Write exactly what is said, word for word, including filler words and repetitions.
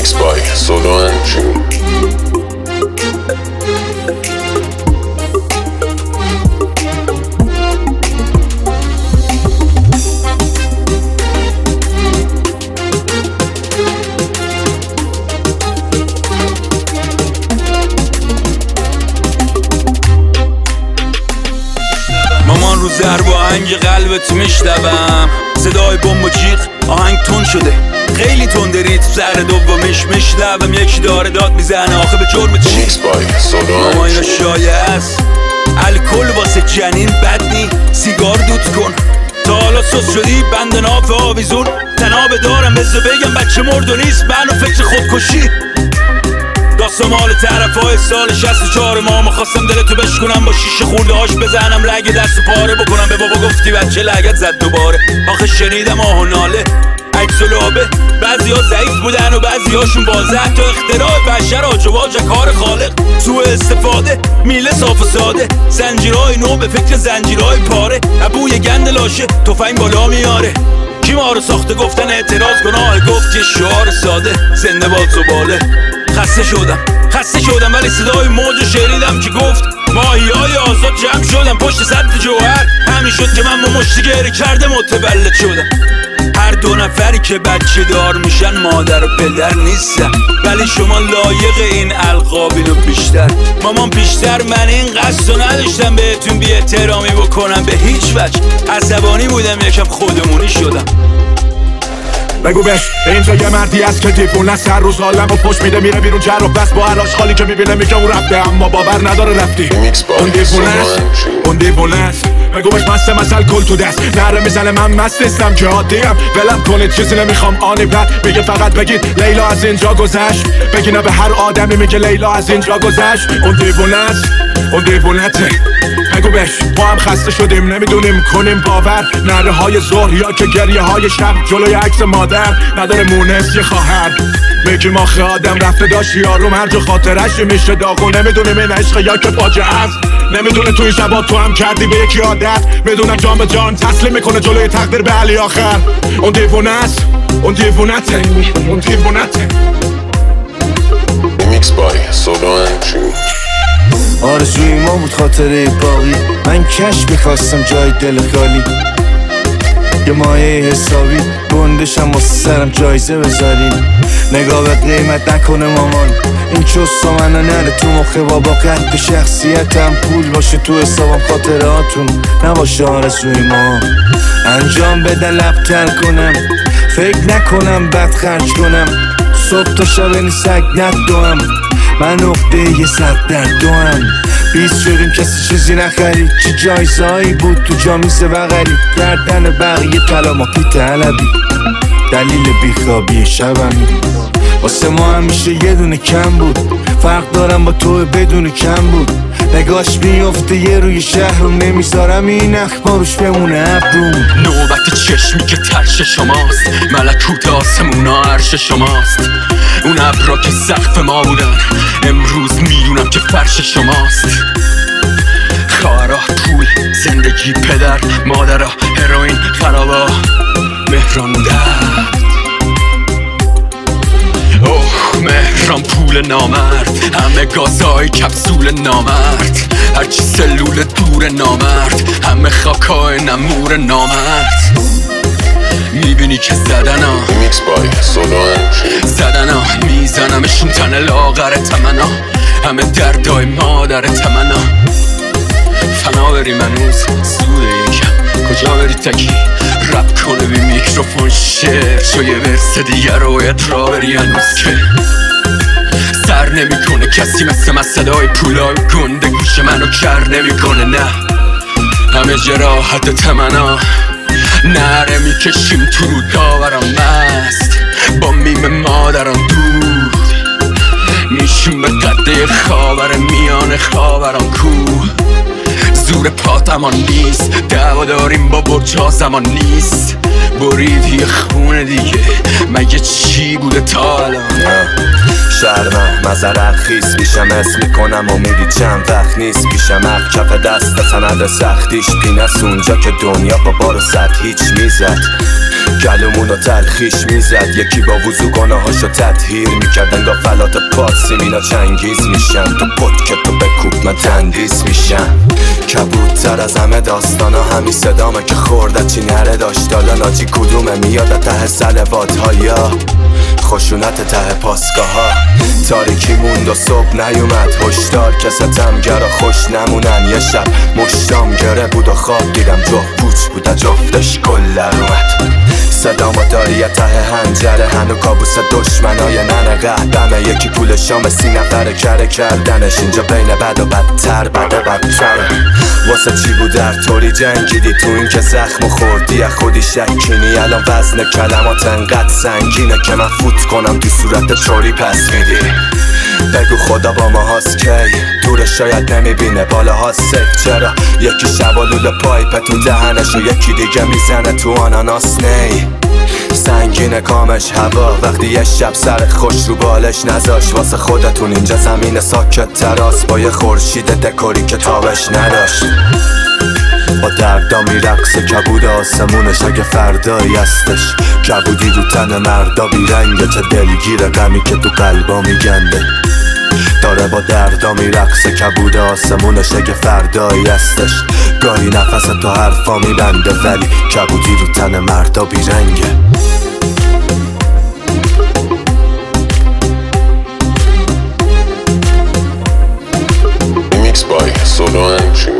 Mixed by Solo and June. مامان رو ضرب آهنگ قلبت میشنوم، صدای بمب و جیغ آهنگ تون شده، خیلی تنده ریتم سر دومیش میشنوم، یکی داره داد میزنه آخه به جرم چی؟ ماما اینا شایع است، الکل واسه جنین بد نی، سیگار دود کن تا حالا سوس شدی بند ناف آویزون، تناب دارم بذار بگم بچه مرد و نیست، منو فکر خودکشی داستان مال طرفای سال شصت و چهار. ماما خواستم دلتو بشکنم با شیشه خورده هاش بزنم لگه دست و پاره بکنم، به بابا گفتی بچه لگت زد دوباره، آخه شنیدم آه و ناله عکس و لابه، بعضی ها ضعیف بودن و بعضی هاشون بازه، حتی اختراع بشر آج و واج کار خالق، سوء استفاده میله صاف و ساده، زنجیرهای نو به فکر زنجیرهای پاره، ابوی گند لاشه تفنگ بالا میاره، کی ما رو ساخته گفتن اعتراض گناه، گفت یه شعار ساده زنده باد زباله. خسته شدم خسته شدم ولی صدای موج شنیدم که گفت ماهی های آزاد جمع شدم پشت سد جوهر، همین شد که من با مشتی گری کرده متولد شدم. هر دو نفری که بچه دار میشن مادر و پدر نیستن، ولی شما لایق این القابینو بیشتر. مامان بیشتر من این قصد نداشتم بهتون بی احترامی بکنم به هیچ وجه، عصبانی بودم یکم خودمونی شدم. بگو بش اینجا یه مردی هست که دیوونه سر روز حالم و پشت میده میره بیرون جرق بس با هر آشغالی که میبینه میگه اون رفته اما باور نداره رفتی. اون دیوونه است اون دیوونه است بگو بش مست مثل کل تو دست نره میزنه من مست نیستم که عادیم، ولم کنید چیزی نمیخوام آنی بد میگه فقط بگید لیلا از اینجا گذشت، بگینا به هر آدمی میگه لیلا از اینجا گذشت. اون دیوونه است اون دیوونه ته بگو بش ما هم خسته شدیم نمیدونیم کنیم باور، نره های ظهر یا که گریه های شب جلوی عکس مادر، نداره مونس یه خواهر میگیم آخه آدم رفته داشت یارو مرج و خاطرش میشه داغو، نمیدونیم این عشق یا که فاجعه است، نمیدونه توی شبا تو هم کردی به یکی عادت، میدونم جان به جان تسلیم میکنه جلوی تقدیر به علی آخر. اون دیوونه است اون دیوونه ته اون دیوونه ته. Mixed by Solo and June. آرزوی ما بود خاطره باقی، من کش میخواستم جای دل خالی، یه مایه حسابی گندشم واسه سرم جایزه بذارین، نگاه به قیمت نکنه مامان این چوستا منو نره تو مخه بابا، قد به شخصیتم پول باشه تو حسابم، خاطراتون نباشه آرزوی ما، انجام بدن لبتر کنم فکر نکنم بد خرج کنم، صبح تا شب این سگ ندوم، من نقطه یه صد در دوم، بیست شدیم کسی چیزی نخرید، چه جایزهایی بود تو جامیزه بغلی، گردن بقیه طلا ما پی طلبی، دلیل بیخوابی شبمی واسه ما همیشه یه دونه کم بود، فرق دارم با تو بدون کم بود، نگاش میفته یه روی شهرم نمیذارم این اخبار روش بمونه ابروم. نوبت چشمی که ترش شماست، ملکوت آسمونا عرش شماست، اون ابرا که سقف ما بودن امروز میدونم که فرش شماست. خواهرها پول زندگی پدر مادرها هروئین خرابا مهران درد، اوه مهران پول نامرد، همه گازای کپسول نامرد، هرچی سلول دور نامرد، همه خاکای نمور نامرد. میبینی که زدنا زدنا میزنمشون تن لاغر تمنا، همه دردای مادر تمنا، فنا بری منوز سوده یکم کجا بری تکی رپ کنه بی میکروفون شعر، چو یه ورس دیگر رو باید را بری هنوز که سر نمی کنه کسی مثل من صدای پولای گنده گوش منو کر نمی کنه، نه همه جراحت تمنا، نره میکشیم تو رو داورم مست با میم مادران دود، میشیم به قده خاور میان خاوران کو، زور پاتمان نیست دعوا داریم با برجا زمان نیست، بریدی خونه دیگه مگه چی بوده تا الان. شرمم مزرق خیس میشم اسم میکنم امیدی چند وقت نیست پیشم، اخ کف دست سند سختیش پینست اونجا که دنیا با بار و سد هیچ میزد، گلومونو تلخیش میزد، یکی با وضو گناهاشو تطهیر میکرد. انگار فلات پادسیم اینا چنگیز میشن، تو پد که تو بکوب من تندیس میشن. کبودتر از همه داستانا همین صدامه که خوردت چی نره داشت. حالا ناجی کدومه میاد ته سلوات ها یا خشونت ته پاسگاه ها. تاریکی موند و صبح نیومد، هشدار که ستمگرا خوش نمونن. یه شب مشتام گره بود و خواب دیدم جفت پوچ بود جفتش گلر اومد. صدام و داری ته هنجره، هنو کابوس دشمنای ننه قهدمه. یکی پول شام سی نفره کره کردنش، اینجا بین بد و بدتر بده بدتره. واسه چی بود در طوری جنگیدی تو این که زخم خوردی از خودی شکینی. الان وزن کلمات انقدر سنگینه که من فوت کنم تو صورت چوری پس میدی. بگو خدا با ما هاست کی دور شاید نمیبینه بالا ها سیف. چرا یکی شبالول پایپ تو دهنش و یکی دیگه میزنه تو آناناس نی. سنگین کامش هوا وقتی یه شب سر خوش رو بالش نذاش. واسه خودتون اینجا زمین ساکت تراس با یه خورشید دکوری که تابش نداشت. با دردا میرقصه کبود آسمونش اگه فردایی هستش. کبودی رو تن مردا بیرنگه، چه دلگیره غمی که تو قلبا میگنده. داره با دردا میرقصه کبود آسمونش اگه فردایی هستش. گاهی نفس تو حرفا میبنده ولی کبودی رو تن مردا بیرنگه. Mixed by Solo and Ching.